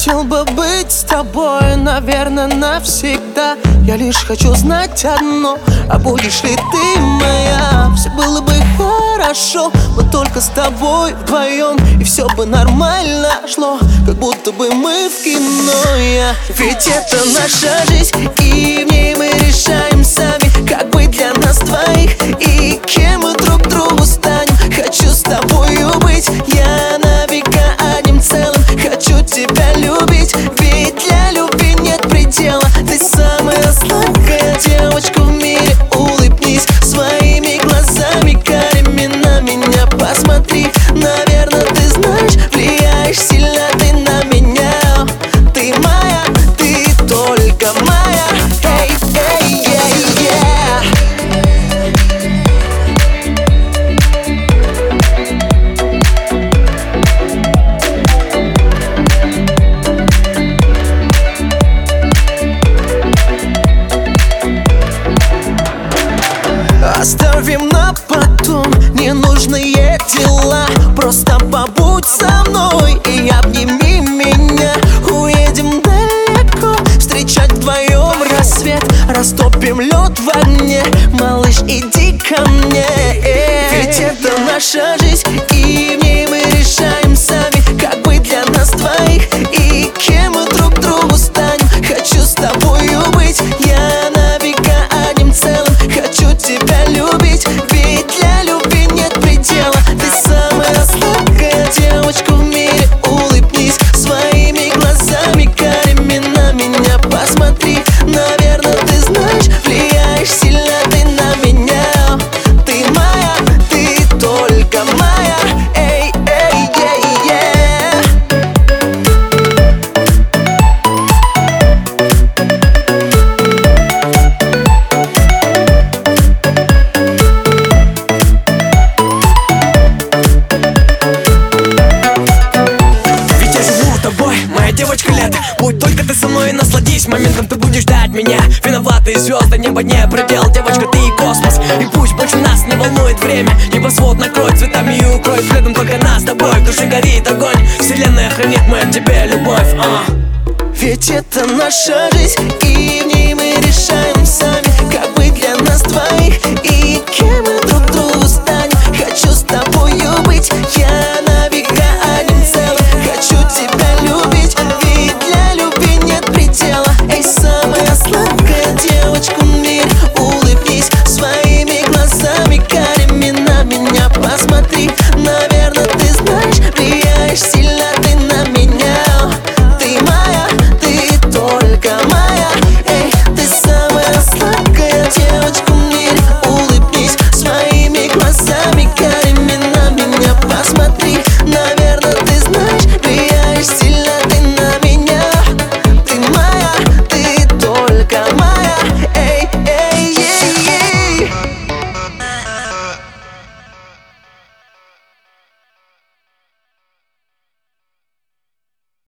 хотел бы быть с тобой, наверное, навсегда. Я лишь хочу знать одно: а будешь ли ты моя? Все было бы хорошо, но только с тобой вдвоем, и все бы нормально шло, как будто бы мы в кино. Ведь это наша жизнь, и в ней мы решаем сами, как быть для нас двоих и кем мы друг другу станем. Хочу с тобою быть, я на века одним целым. Хочу тебя любить, ведь для любви нет предела. Ты самая сладкая девочка в мире. Улыбнись своими глазами карими, на меня посмотри. Наверное, ты знаешь, влияешь сильно ты на меня. Ты моя, ты только моя. Эй, эй, эй, yeah. Оставим на потом ненужные дела. Просто побудь со мной и обними меня. Уедем далеко, встречать вдвоем рассвет. Растопим лед в огне, малыш, иди ко мне. Ведь это наша жизнь, и в ней мы решаем сами, как быть для нас двоих и кем мы друг другу станем. Хочу с тобою быть, я на века одним целым. Хочу тебя любить, ведь для любви нет предела. Ты самая сладкая девочка в мире. Улыбнись своими глазами карими, на меня посмотри. Наверное, ты знаешь, влияешь сильно ты на меня. Ты моя, ты только моя. Эй, эй, ей, yeah. Ведь я живу с тобой, моя девочка лето. Будь только ты со мной и насладись моментом, ты будешь ждать меня. Виноватые звезды, небо не предел. Девочка, ты и космос, и пусть больше нас не волнует время. Небосвод накроет цветами и укроет следом только нас с тобой. В душе горит огонь, вселенная хранит мы от тебя любовь. Ведь это наша жизнь, и в ней мы решаем